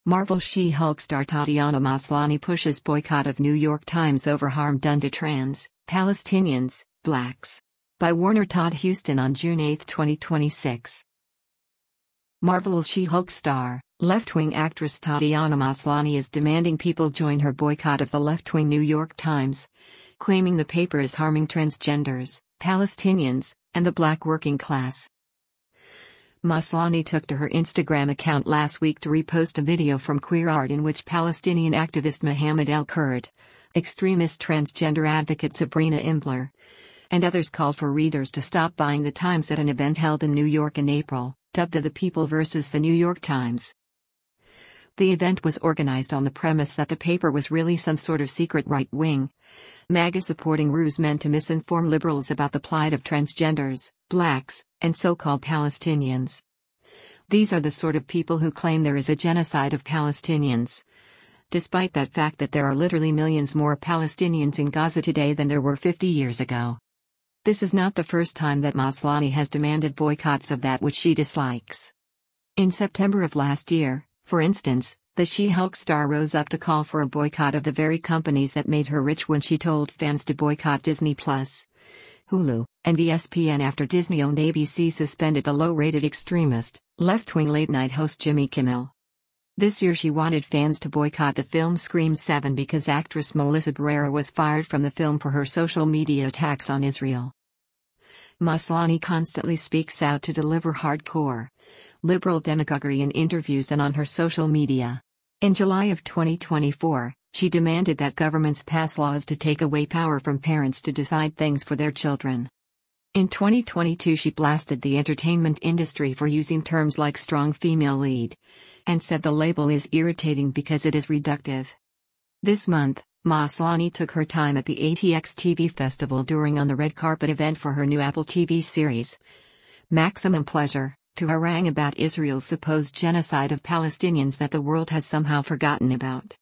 Marvel She-Hulk star Tatiana Maslany pushes boycott of New York Times over harm done to trans Palestinians, blacks. By Warner Todd Huston on June 8, 2026. Marvel's She-Hulk star, left-wing actress Tatiana Maslany is demanding people join her boycott of the left-wing New York Times, claiming the paper is harming transgenders, Palestinians, and the black working class. Maslany took to her Instagram account last week to repost a video from Queer Art in which Palestinian activist Mohammed El-Kurd, extremist transgender advocate Sabrina Imbler, and others called for readers to stop buying the Times at an event held in New York in April, dubbed The People vs. the New York Times. The event was organized on the premise that the paper was really some sort of secret right-wing, MAGA-supporting ruse meant to misinform liberals about the plight of transgenders, blacks, and so-called Palestinians. These are the sort of people who claim there is a genocide of Palestinians, despite that fact that there are literally millions more Palestinians in Gaza today than there were 50 years ago. This is not the first time that Maslany has demanded boycotts of that which she dislikes. In September of last year, for instance, the She-Hulk star rose up to call for a boycott of the very companies that made her rich when she told fans to boycott Disney+, Hulu, and ESPN after Disney-owned ABC suspended the low-rated extremist, left-wing late-night host Jimmy Kimmel. This year she wanted fans to boycott the film Scream 7 because actress Melissa Barrera was fired from the film for her social media attacks on Israel. Maslany constantly speaks out to deliver hardcore, liberal demagoguery in interviews and on her social media. In July of 2024, she demanded that governments pass laws to take away power from parents to decide things for their children. In 2022 she blasted the entertainment industry for using terms like strong female lead, and said the label is irritating because it is reductive. This month, Maslany took her time at the ATX TV Festival during on the red carpet event for her new Apple TV series, Maximum Pleasure, to harangue about Israel's supposed genocide of Palestinians that the world has somehow forgotten about.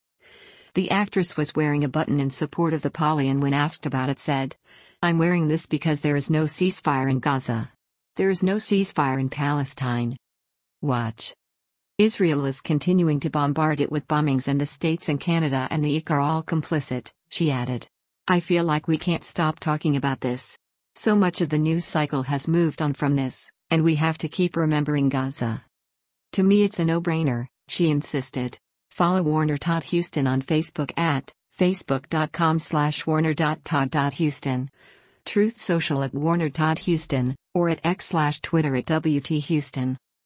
The actress was wearing a button in support of the poly and when asked about it said, "I'm wearing this because there is no ceasefire in Gaza. There is no ceasefire in Palestine. Watch. Israel is continuing to bombard it with bombings and the States and Canada and the IC are all complicit," she added. "I feel like we can't stop talking about this. So much of the news cycle has moved on from this, and we have to keep remembering Gaza. To me it's a no-brainer," she insisted. Follow Warner Todd Huston on Facebook at facebook.com/warner.todd.huston, Truth Social at Warner Todd Huston, or at X/Twitter at WT Huston.